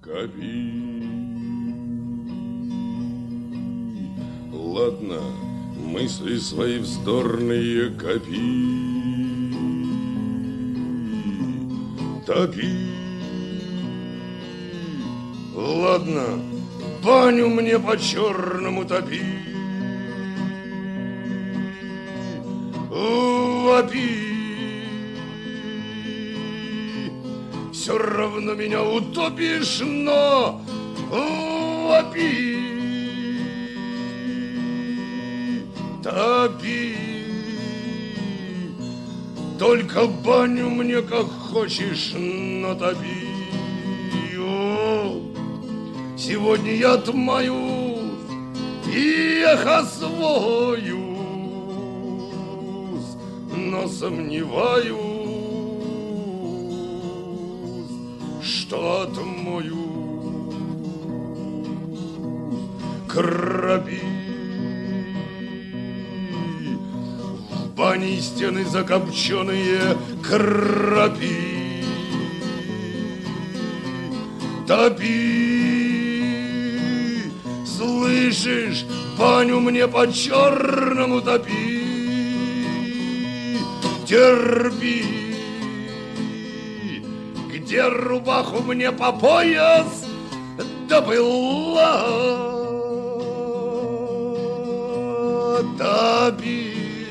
Копи. Ладно, мысли свои вздорные копи. Топи. Ладно, баню мне по-черному топи. Вопи. Все равно меня утопишь, но вопи. Топи. Только баню мне как хочешь натопи. О, сегодня я отмоюсь и охосвоюсь, но сомневаюсь, что отмоюсь. Кропи. В бане стены закопченые, кропи. Топи. Слышишь, баню мне по-черному топи. Терпи. Где рубаху мне по пояс добыла? Топи.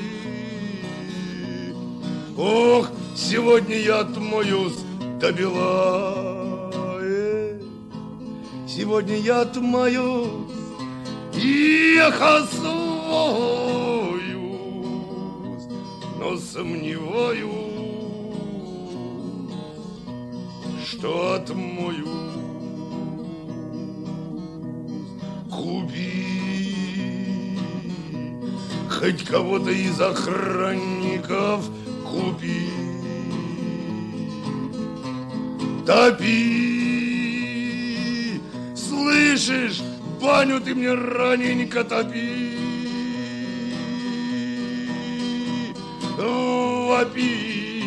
Ох, сегодня я отмоюсь до бела. Сегодня я отмоюсь и охосвоюсь, но сомневаюсь, что отмоюсь. Купи хоть кого-то из охранников, купи. Топи. Слышишь, баню ты мне раненько топи. Вопи.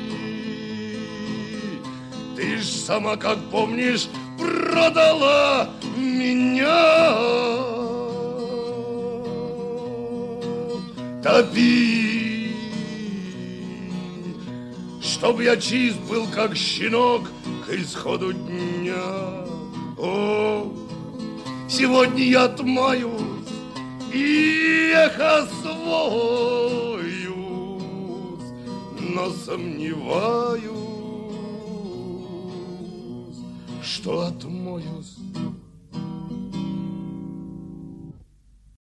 Ты ж сама, как помнишь, продала меня. Топи. Чтоб я чист был, как щенок, к исходу дня. О, сегодня я отмоюсь и охосвоюсь, но сомневаюсь, что отмоюсь.